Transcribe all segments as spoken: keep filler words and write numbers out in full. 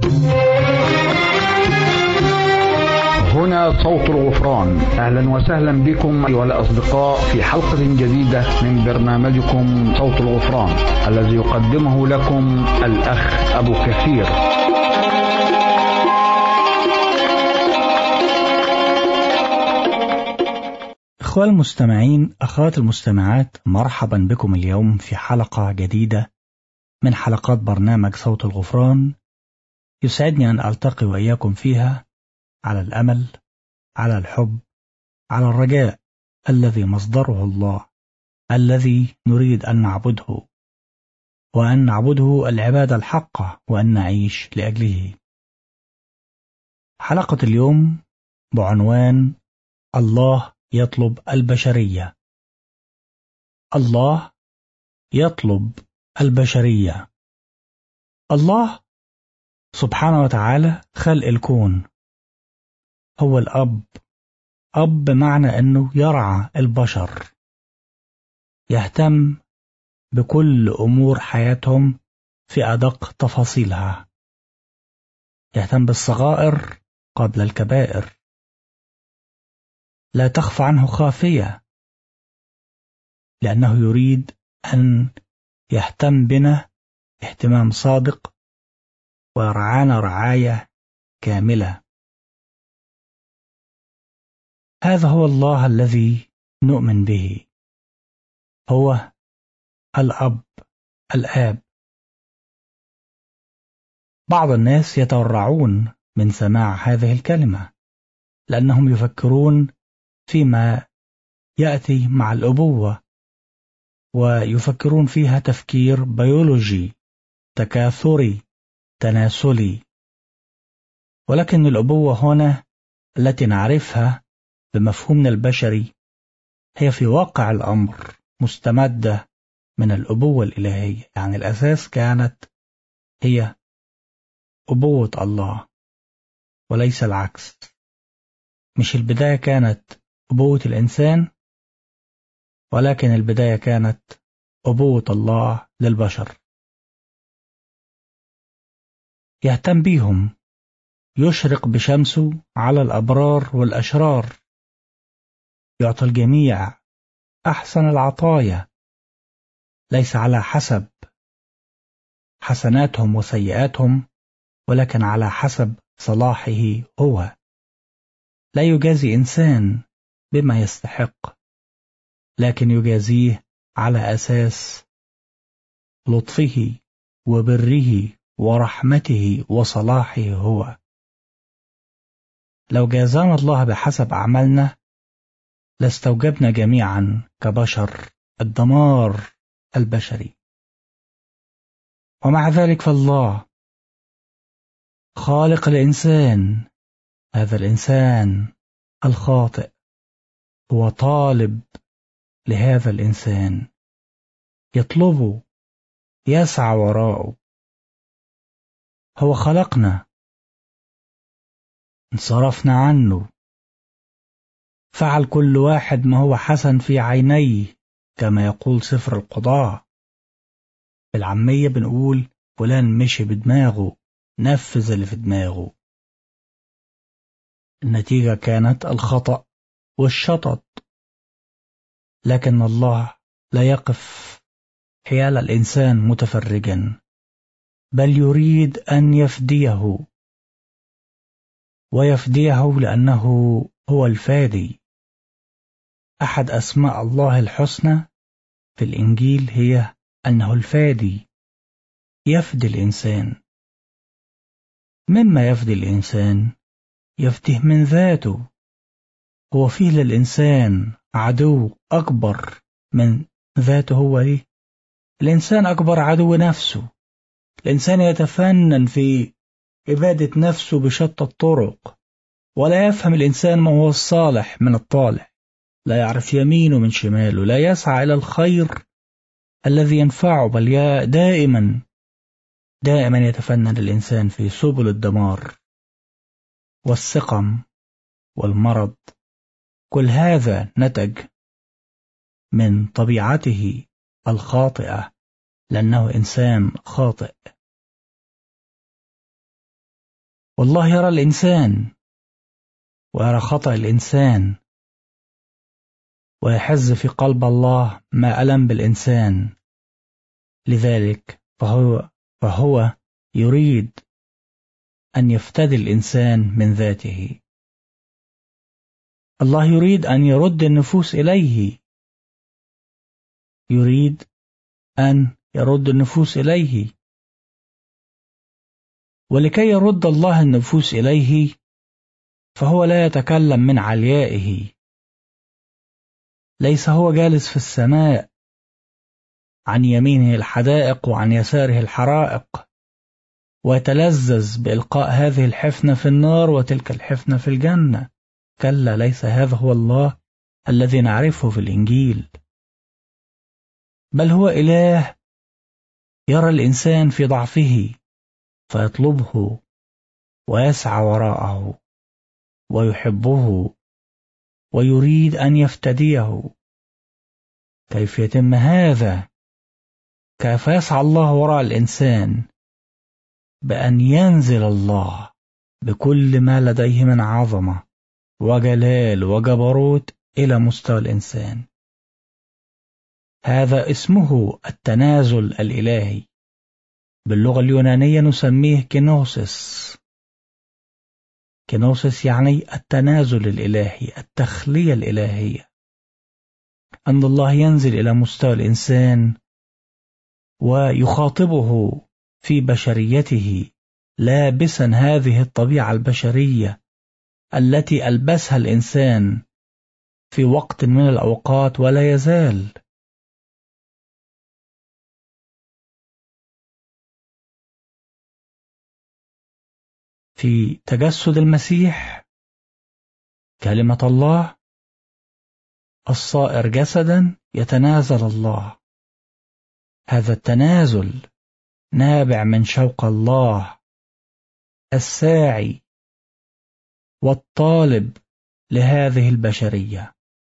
هنا صوت الغفران. أهلا وسهلا بكم أيها الأصدقاء في حلقة جديدة من برنامجكم صوت الغفران الذي يقدمه لكم الأخ أبو كثير. أخوة المستمعين، أخوات المستمعات، مرحبا بكم اليوم في حلقة جديدة من حلقات برنامج صوت الغفران. يسعدني أن ألتقي وإياكم فيها على الأمل، على الحب، على الرجاء الذي مصدره الله، الذي نريد أن نعبده، وأن نعبده العبادة الحقة، وأن نعيش لأجله. حلقة اليوم بعنوان الله يطلب البشرية. الله يطلب البشرية. الله سبحانه وتعالى خلق الكون، هو الأب. أب بمعنى أنه يرعى البشر، يهتم بكل أمور حياتهم في أدق تفاصيلها، يهتم بالصغائر قبل الكبائر، لا تخفى عنه خافية، لأنه يريد أن يهتم بنا اهتمام صادق ويرعانا رعاية كاملة. هذا هو الله الذي نؤمن به، هو الأب، الآب. بعض الناس يتورعون من سماع هذه الكلمة لأنهم يفكرون فيما يأتي مع الأبوة، ويفكرون فيها تفكير بيولوجي تكاثري تناسلي. ولكن الأبوة هنا التي نعرفها بمفهومنا البشري هي في واقع الأمر مستمدة من الأبوة الإلهية، يعني الأساس كانت هي أبوة الله وليس العكس. مش البداية كانت أبوة الإنسان، ولكن البداية كانت أبوة الله للبشر. يهتم بيهم، يشرق بشمسه على الأبرار والأشرار، يعطي الجميع أحسن العطايا، ليس على حسب حسناتهم وسيئاتهم، ولكن على حسب صلاحه هو. لا يجازي إنسان بما يستحق، لكن يجازيه على أساس لطفه وبره ورحمته وصلاحه هو. لو جازانا الله بحسب أعمالنا لاستوجبنا جميعا كبشر الدمار البشري. ومع ذلك فالله خالق الإنسان، هذا الإنسان الخاطئ، هو طالب لهذا الإنسان، يطلبه، يسعى وراءه. هو خلقنا، انصرفنا عنه، فعل كل واحد ما هو حسن في عينيه كما يقول سفر القضاء. بالعامية بنقول فلان مشي بدماغه، نفذ اللي في دماغه. النتيجة كانت الخطأ والشطط. لكن الله لا يقف حيال الإنسان متفرجا، بل يريد أن يفديه، ويفديه لأنه هو الفادي. أحد أسماء الله الحسنى في الإنجيل هي أنه الفادي، يفدي الإنسان. مما يفدي الإنسان؟ يفديه من ذاته. هو فيه للإنسان عدو أكبر من ذاته هو إيه؟ الإنسان أكبر عدو نفسه. الإنسان يتفنن في إبادة نفسه بشتى الطرق، ولا يفهم الإنسان ما هو الصالح من الطالح، لا يعرف يمينه من شماله، لا يسعى إلى الخير الذي ينفعه، بل دائما دائما يتفنن الإنسان في سبل الدمار والسقم والمرض. كل هذا نتج من طبيعته الخاطئة، لأنه إنسان خاطئ. والله يرى الإنسان ويرى خطأ الإنسان، ويحز في قلب الله ما ألم بالإنسان. لذلك فهو, فهو يريد أن يفتدي الإنسان من ذاته. الله يريد أن يرد النفوس إليه، يريد أن يرد النفوس إليه. ولكي يرد الله النفوس إليه فهو لا يتكلم من عليائه، ليس هو جالس في السماء عن يمينه الحدائق وعن يساره الحرائق ويتلذذ بإلقاء هذه الحفنة في النار وتلك الحفنة في الجنة. كلا، ليس هذا هو الله الذي نعرفه في الإنجيل، بل هو إله يرى الإنسان في ضعفه فيطلبه ويسعى وراءه ويحبه ويريد أن يفتديه. كيف يتم هذا؟ كيف يسعى الله وراء الإنسان؟ بأن ينزل الله بكل ما لديه من عظمة وجلال وجبروت إلى مستوى الإنسان. هذا اسمه التنازل الإلهي، باللغة اليونانية نسميه كينوسيس. كينوسيس يعني التنازل الإلهي، التخلية الإلهية، أن الله ينزل إلى مستوى الإنسان ويخاطبه في بشريته، لابسا هذه الطبيعة البشرية التي ألبسها الإنسان في وقت من الأوقات ولا يزال. في تجسد المسيح كلمة الله الصائر جسدا يتنازل الله. هذا التنازل نابع من شوق الله الساعي والطالب لهذه البشرية.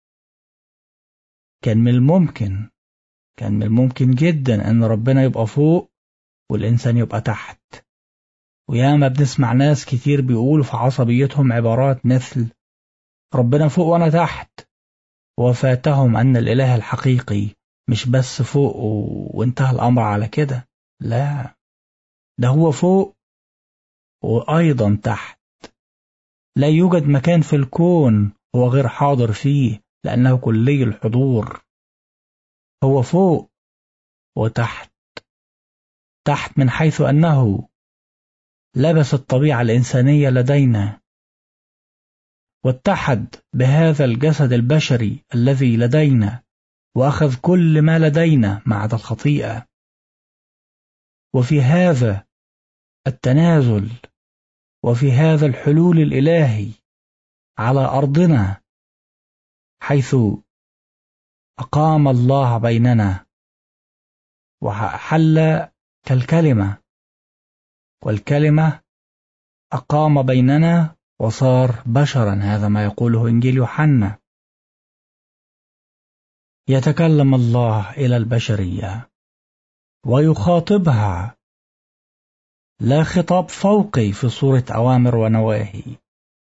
كان من الممكن كان من الممكن جدا أن ربنا يبقى فوق والإنسان يبقى تحت. وياما بنسمع ناس كتير بيقولوا في عصبيتهم عبارات مثل ربنا فوق وأنا تحت، وفاتهم أن الإله الحقيقي مش بس فوق وانتهى الأمر على كده. لا، ده هو فوق وأيضا تحت. لا يوجد مكان في الكون هو غير حاضر فيه، لأنه كلي الحضور. هو فوق وتحت. تحت من حيث أنه لبس الطبيعة الإنسانية لدينا واتحد بهذا الجسد البشري الذي لدينا وأخذ كل ما لدينا ما عدا الخطيئة. وفي هذا التنازل وفي هذا الحلول الإلهي على أرضنا، حيث أقام الله بيننا وحل كالكلمة، والكلمة أقام بيننا وصار بشرا. هذا ما يقوله إنجيل يوحنا. يتكلم الله إلى البشرية ويخاطبها، لا خطاب فوقي في صورة أوامر ونواهي،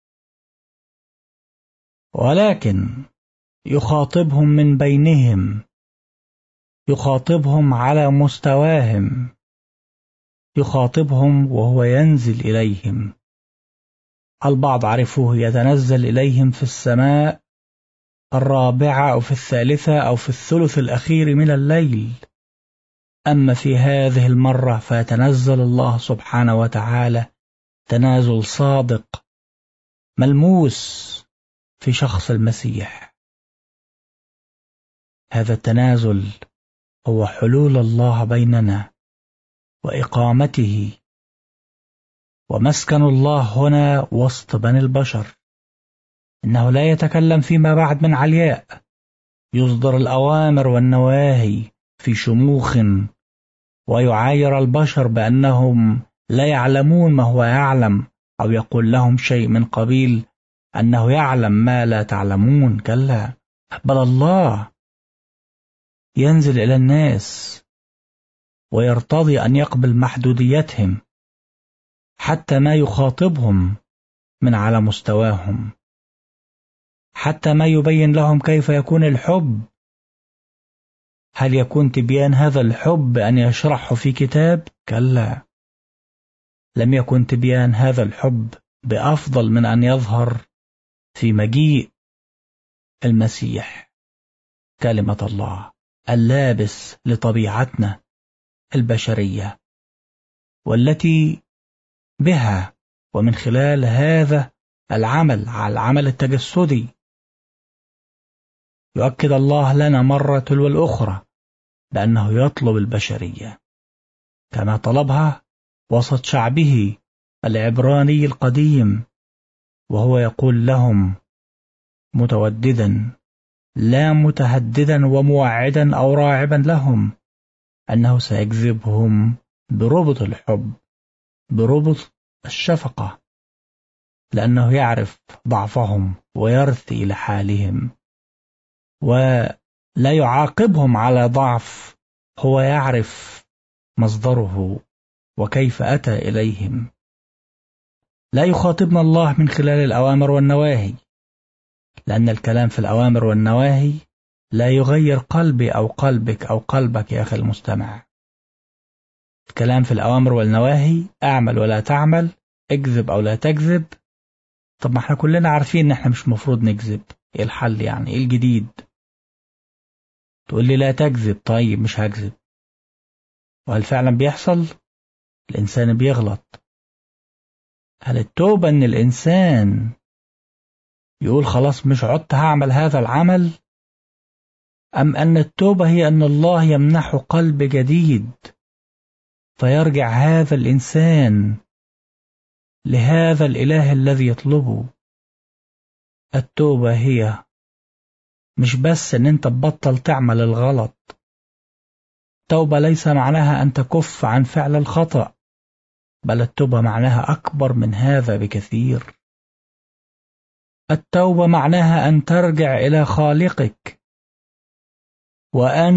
ولكن يخاطبهم من بينهم، يخاطبهم على مستواهم، يخاطبهم وهو ينزل إليهم. البعض عرفوه يتنزل إليهم في السماء الرابعة أو في الثالثة أو في الثلث الأخير من الليل. أما في هذه المرة فيتنزل الله سبحانه وتعالى تنازل صادق ملموس في شخص المسيح. هذا التنازل هو حلول الله بيننا وإقامته ومسكن الله هنا وسط بني البشر. إنه لا يتكلم فيما بعد من علياء، يصدر الأوامر والنواهي في شموخ ويعاير البشر بأنهم لا يعلمون ما هو يعلم، أو يقول لهم شيء من قبيل أنه يعلم ما لا تعلمون. كلا، بل الله ينزل إلى الناس ويرتضي أن يقبل محدوديتهم حتى ما يخاطبهم من على مستواهم، حتى ما يبين لهم كيف يكون الحب. هل يكون تبيان هذا الحب أن يشرحه في كتاب؟ كلا، لم يكن تبيان هذا الحب بأفضل من أن يظهر في مجيء المسيح كلمة الله اللابس لطبيعتنا البشرية، والتي بها ومن خلال هذا العمل على العمل التجسدي يؤكد الله لنا مرة تلو الأخرى بأنه يطلب البشرية كما طلبها وسط شعبه العبراني القديم، وهو يقول لهم متوددا لا متهددا وموعدا أو راعبا لهم أنه سيجذبهم بربط الحب، بربط الشفقة، لأنه يعرف ضعفهم ويرثي لحالهم ولا يعاقبهم على ضعف، هو يعرف مصدره وكيف أتى إليهم. لا يخاطبنا الله من خلال الأوامر والنواهي، لأن الكلام في الأوامر والنواهي لا يغير قلبي أو قلبك أو قلبك يا أخي المستمع. الكلام في الأوامر والنواهي أعمل ولا تعمل، اكذب أو لا تكذب. طب ما احنا كلنا عارفين ان احنا مش مفروض نكذب، ايه الحل يعني؟ ايه الجديد؟ تقول لي لا تكذب، طيب مش هكذب. وهل فعلا بيحصل؟ الإنسان بيغلط. هل التوبة ان الإنسان يقول خلاص مش عدت هعمل هذا العمل، أم أن التوبة هي أن الله يمنحه قلب جديد فيرجع هذا الإنسان لهذا الإله الذي يطلبه؟ التوبة هي مش بس أن أنت تبطل تعمل الغلط، التوبة ليس معناها أن تكف عن فعل الخطأ، بل التوبة معناها أكبر من هذا بكثير. التوبة معناها أن ترجع إلى خالقك وأن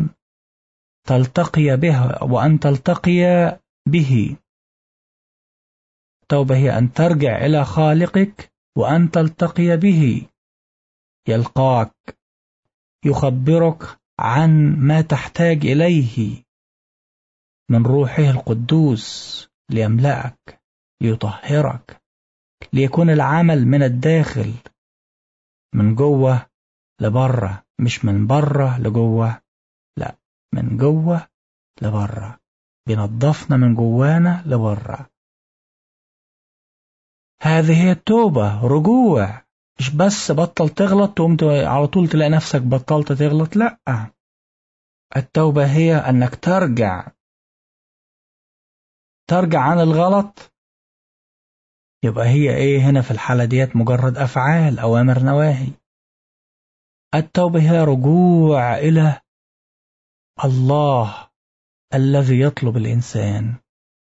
تلتقي به وأن تلتقي به. التوبة هي أن ترجع إلى خالقك وأن تلتقي به، يلقاك، يخبرك عن ما تحتاج إليه من روحه القدوس ليملأك، ليطهرك، ليكون العمل من الداخل، من جوه لبره، مش من بره لجوه، لا، من جوه لبره، بينظفنا من جوانا لبره. هذه هي التوبة، رجوع، مش بس بطل تغلط تقوم على طول تلاقي نفسك بطلت تغلط، لا. التوبة هي أنك ترجع ترجع عن الغلط. يبقى هي إيه هنا في الحالة ديت؟ مجرد أفعال، أوامر، نواهي. التوبة هي رجوع إلى الله الذي يطلب الإنسان.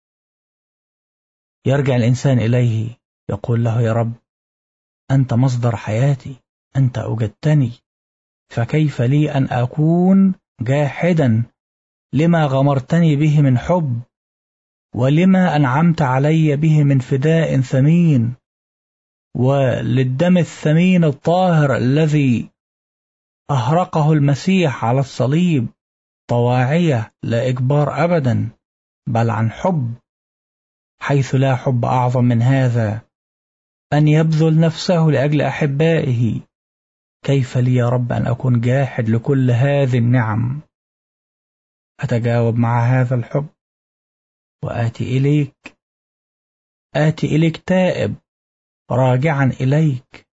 يرجع الإنسان إليه يقول له يا رب أنت مصدر حياتي، أنت أوجدتني، فكيف لي أن أكون جاحدا لما غمرتني به من حب، ولما أنعمت علي به من فداء ثمين، وللدم الثمين الطاهر الذي أهرقه المسيح على الصليب طواعية لا إجبار أبدا، بل عن حب، حيث لا حب أعظم من هذا أن يبذل نفسه لأجل أحبائه. كيف لي يا رب أن أكون جاحد لكل هذه النعم؟ أتجاوب مع هذا الحب وآتي إليك، آتي إليك تائب راجعا إليك،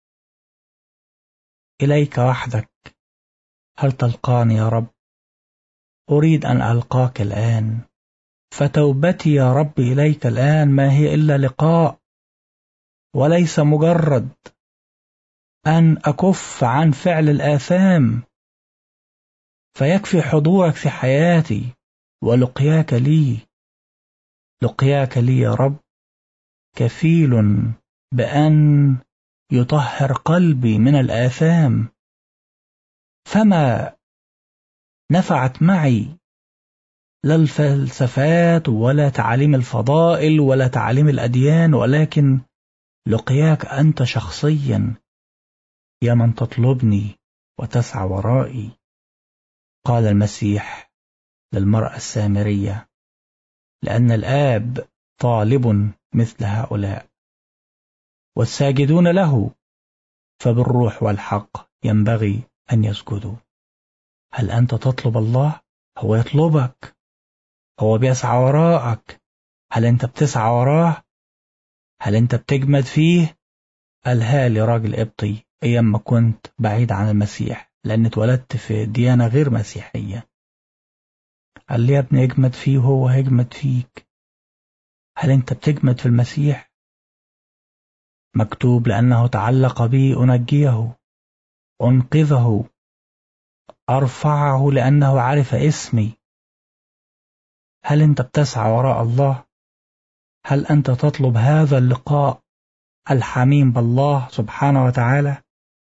إليك وحدك. هل تلقاني يا رب؟ أريد أن ألقاك الآن، فتوبتي يا رب إليك الآن ما هي إلا لقاء، وليس مجرد أن أكف عن فعل الآثام، فيكفي حضورك في حياتي ولقياك لي. لقياك لي يا رب كفيل بأن يطهر قلبي من الآثام. فما نفعت معي لا الفلسفات ولا تعاليم الفضائل ولا تعاليم الأديان، ولكن لقياك أنت شخصيا يا من تطلبني وتسعى ورائي. قال المسيح للمرأة السامرية: لأن الآب طالب مثل هؤلاء، والساجدون له فبالروح والحق ينبغي أن يسجدوا. هل أنت تطلب الله؟ هو يطلبك، هو بيسعى وراءك. هل أنت بتسعى وراه؟ هل أنت بتجمد فيه؟ قالها لي راجل قبطي أيام ما كنت بعيد عن المسيح، لأن اتولدت في ديانة غير مسيحية. قال لي: يا ابني اجمد فيه وهو هيجمد فيك. هل أنت بتجمد في المسيح؟ مكتوب: لأنه تعلق بي أنجيه، أنقذه، أرفعه لأنه عرف اسمي. هل أنت بتسعى وراء الله؟ هل أنت تطلب هذا اللقاء الحميم بالله سبحانه وتعالى؟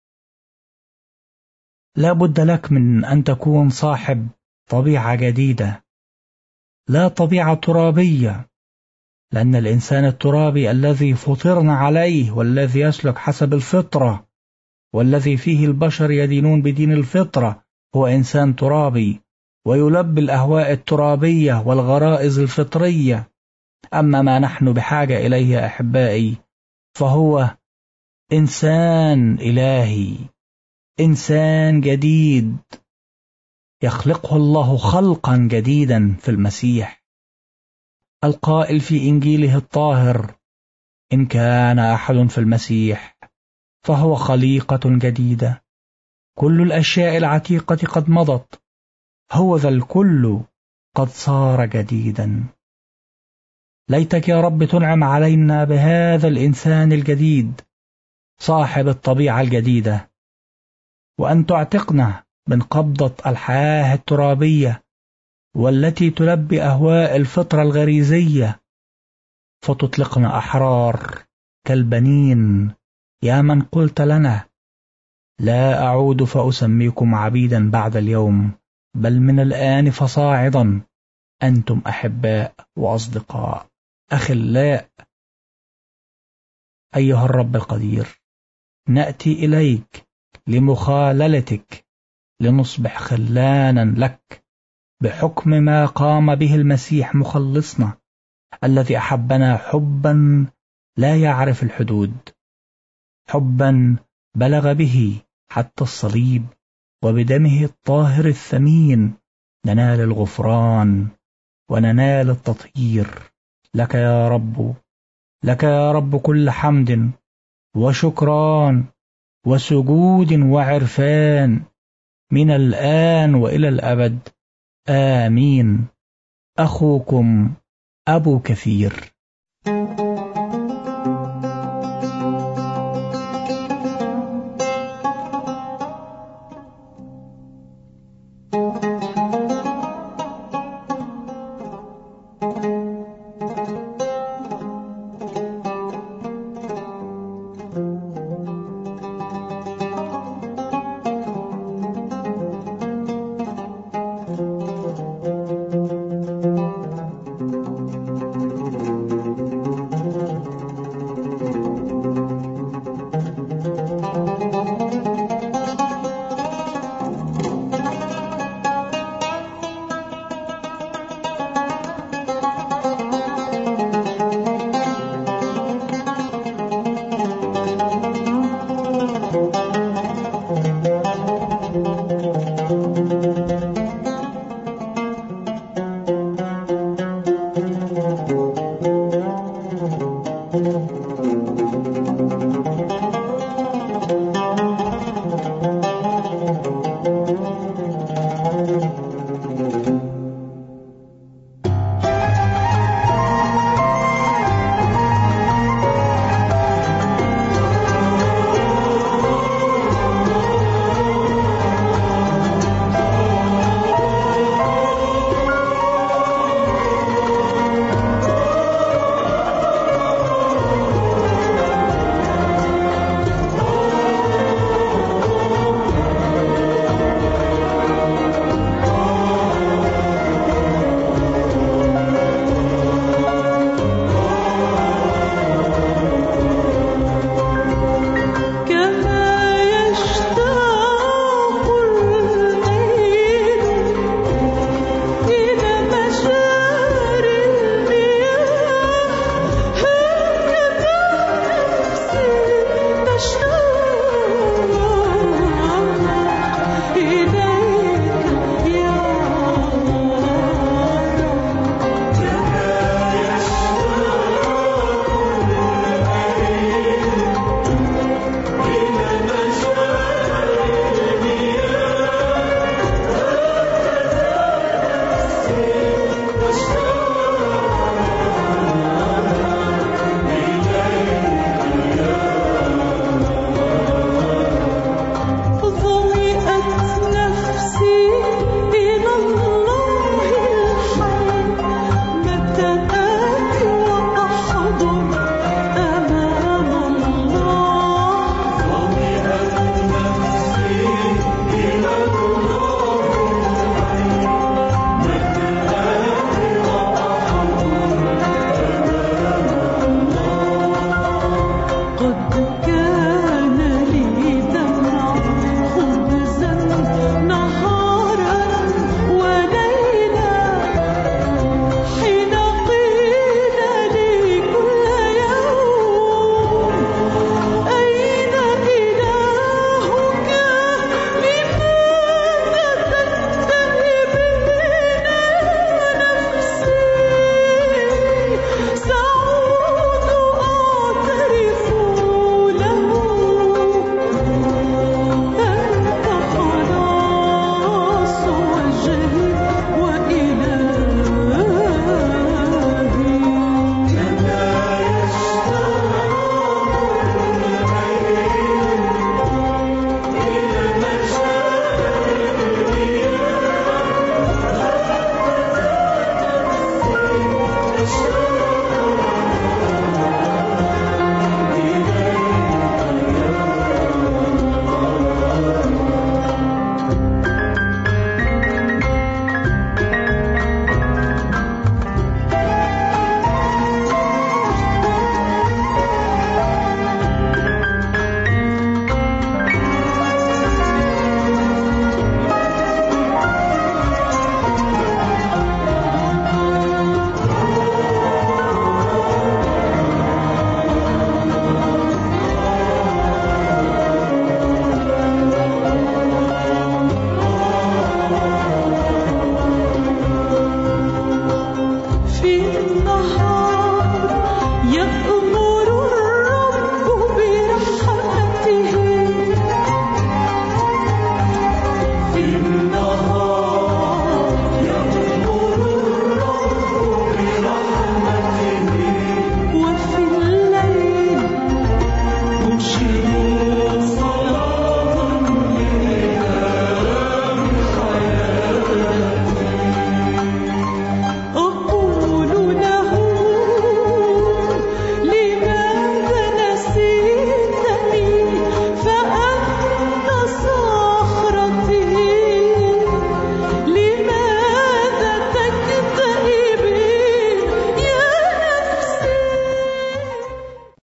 لا بد لك من أن تكون صاحب طبيعة جديدة، لا طبيعة ترابية، لأن الإنسان الترابي الذي فطرنا عليه والذي يسلك حسب الفطرة والذي فيه البشر يدينون بدين الفطرة هو إنسان ترابي ويلبي الأهواء الترابية والغرائز الفطرية. أما ما نحن بحاجة إليه يا أحبائي فهو إنسان إلهي، إنسان جديد يخلقه الله خلقا جديدا في المسيح، القائل في إنجيله الطاهر: إن كان أحد في المسيح فهو خليقة جديدة، كل الأشياء العتيقة قد مضت، هو ذا الكل قد صار جديدا. ليتك يا رب تنعم علينا بهذا الإنسان الجديد صاحب الطبيعة الجديدة، وأن تعتقنا من قبضة الحياة الترابية والتي تلبي أهواء الفطرة الغريزية، فتطلقنا أحرار كالبنين، يا من قلت لنا: لا أعود فأسميكم عبيدا بعد اليوم، بل من الآن فصاعدا أنتم أحباء وأصدقاء أخلاء. أيها الرب القدير، نأتي إليك لمخاللتك، لنصبح خلانا لك بحكم ما قام به المسيح مخلصنا الذي أحبنا حبا لا يعرف الحدود، حبا بلغ به حتى الصليب، وبدمه الطاهر الثمين ننال الغفران وننال التطهير. لك يا رب، لك يا رب كل حمد وشكران وسجود وعرفان من الآن وإلى الأبد، آمين. أخوكم أبو كثير.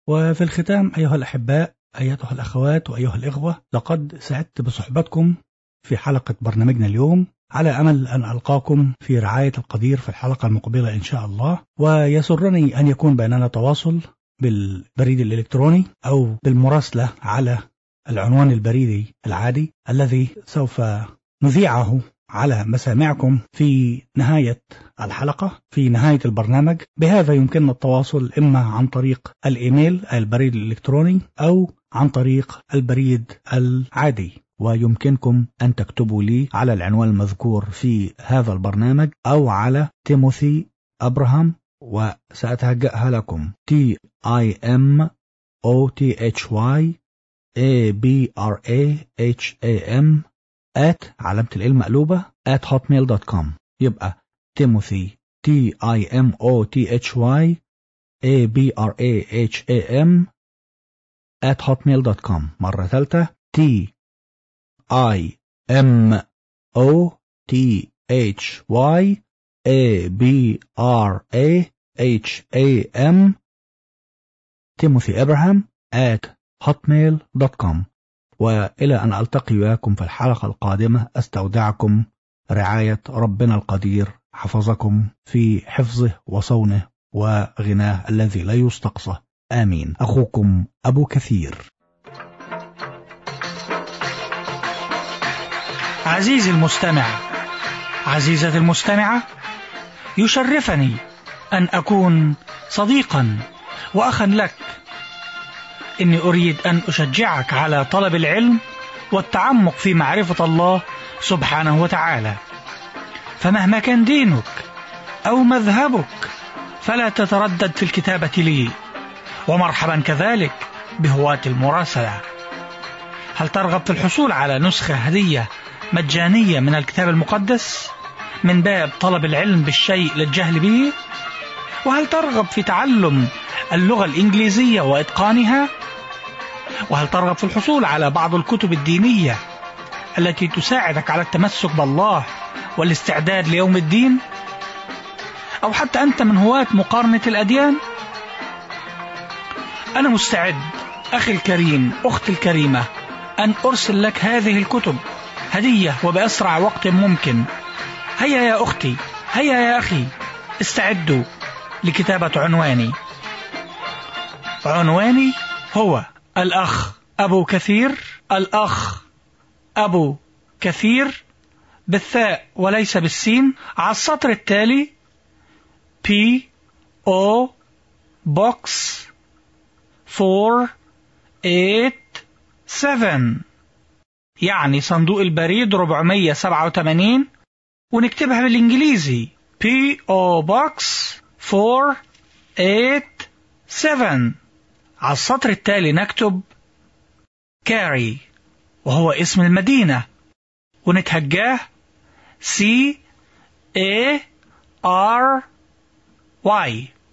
وفي الختام أيها الأحباء، أيتها الأخوات وأيها الإخوة، لقد سعدت بصحبتكم في حلقة برنامجنا اليوم، على أمل أن ألقاكم في رعاية القدير في الحلقة المقبلة إن شاء الله. ويسرني أن يكون بيننا تواصل بالبريد الإلكتروني أو بالمراسلة على العنوان البريدي العادي الذي سوف نذيعه على مسامعكم في نهاية الحلقة، في نهاية البرنامج. بهذا يمكننا التواصل إما عن طريق الإيميل البريد الإلكتروني أو عن طريق البريد العادي. ويمكنكم أن تكتبوا لي على العنوان المذكور في هذا البرنامج أو على تيموثي أبراهام، وسأتهجأها لكم T I M O T H Y A B R A H A M at علامة ال مقلوبة at hotmail dot com. يبقى تيموثي T I M O T H Y A B R A H A M at hotmail dot com. مرة ثالثة T I M O T H Y A B R A H A M تيموثي أبراهام at hotmail dot com. وإلى أن ألتقي وياكم في الحلقة القادمة، أستودعكم رعاية ربنا القدير، حفظكم في حفظه وصونه وغناه الذي لا يستقصى. آمين. أخوكم أبو كثير. عزيزي المستمع، عزيزتي المستمعة، يشرفني أن أكون صديقا وأخا لك. إني أريد أن أشجعك على طلب العلم والتعمق في معرفة الله سبحانه وتعالى، فمهما كان دينك أو مذهبك فلا تتردد في الكتابة لي، ومرحبا كذلك بهواة المراسلة. هل ترغب في الحصول على نسخة هدية مجانية من الكتاب المقدس من باب طلب العلم بالشيء للجهل به؟ وهل ترغب في تعلم اللغة الإنجليزية وإتقانها؟ وهل ترغب في الحصول على بعض الكتب الدينية التي تساعدك على التمسك بالله والاستعداد ليوم الدين؟ أو حتى أنت من هواة مقارنة الأديان؟ أنا مستعد أخي الكريم، أختي الكريمة، أن أرسل لك هذه الكتب هدية وبأسرع وقت ممكن. هيا يا أختي، هيا يا أخي، استعدوا لكتابة عنواني. عنواني هو الأخ أبو كثير، الأخ أبو كثير بالثاء وليس بالسين، على السطر التالي P O Box four eight seven، يعني صندوق البريد أربعمية سبعة وثمانين، ونكتبها بالإنجليزي P O Box four eight seven. على السطر التالي نكتب كاري وهو اسم المدينة، ونتهجاه C A R Y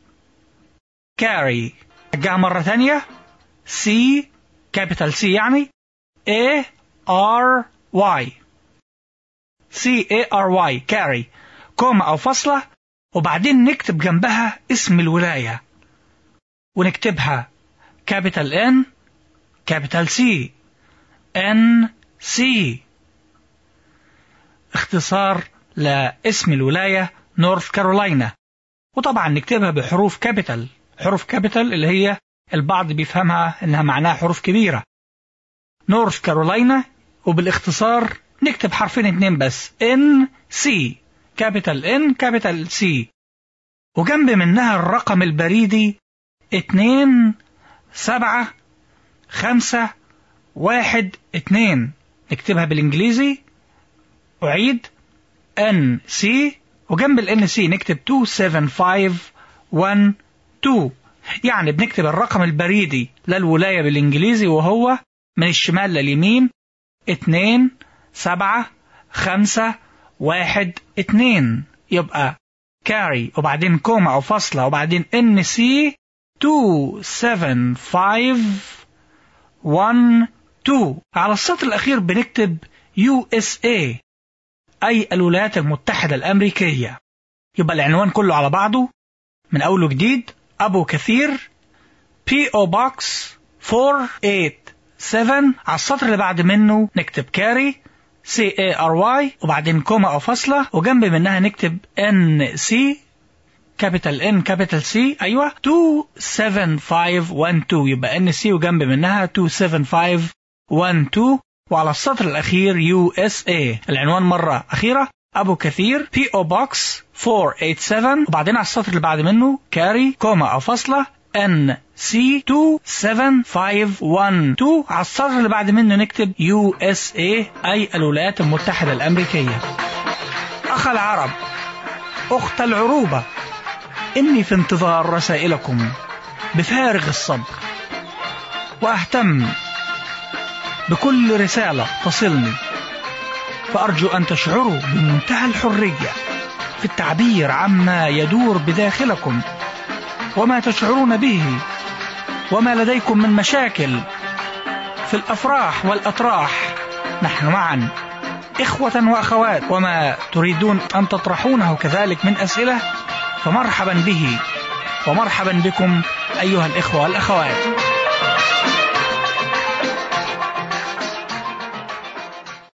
كاري. نتهجاه مرة ثانية C capital C يعني A R Y C A R Y كاري، كوما أو فاصلة، وبعدين نكتب جنبها اسم الولاية ونكتبها capital N capital C N C، اختصار لاسم الولاية نورث كارولاينا. وطبعا نكتبها بحروف كابيتال، حروف كابيتال اللي هي البعض بيفهمها انها معناها حروف كبيرة، نورث كارولاينا، وبالاختصار نكتب حرفين اتنين بس N C capital N capital C، وجنب منها الرقم البريدي اتنين سبعة خمسة واحد اتنين، نكتبها بالانجليزي. أعيد N C، وجنب ال N C نكتب two seven five one two، يعني بنكتب الرقم البريدي للولاية بالانجليزي وهو من الشمال لليمين اتنين سبعة خمسة واحد اتنين، يبقى كاري وبعدين كوما أو فاصلة وبعدين N C two seven five one two. على السطر الأخير بنكتب U S A أي الولايات المتحدة الأمريكية. يبقى العنوان كله على بعضه من أول وجديد أبو كثير بي أو Box أربعمية وسبعة وثمانين. على السطر اللي بعد منه نكتب كاري سي اي ار واي وبعدين كوما أو فاصلة، وجنب منها نكتب إن سي كابيتال ان كابيتال سي، ايوه اتنين سبعة خمسة واحد اتنين، يبقى ان سي وجنب منها اتنين سبعة خمسة واحد اتنين، وعلى السطر الاخير يو اس اي. العنوان مره اخيره ابو كثير بي او بوكس أربعمية وسبعة وثمانين، وبعدين على السطر اللي بعد منه كاري كوما او فاصله ان سي اتنين سبعة خمسة واحد اتنين، على السطر اللي بعد منه نكتب يو اس اي اي الولايات المتحده الامريكيه. اخ العرب، اخت العروبه، إني في انتظار رسائلكم بفارغ الصبر، وأهتم بكل رسالة تصلني، فأرجو أن تشعروا بمنتهى الحرية في التعبير عما يدور بداخلكم وما تشعرون به وما لديكم من مشاكل في الأفراح والأطراح. نحن معا إخوة وأخوات، وما تريدون أن تطرحونه كذلك من أسئلة فمرحبا به ومرحبا بكم أيها الإخوة والأخوات.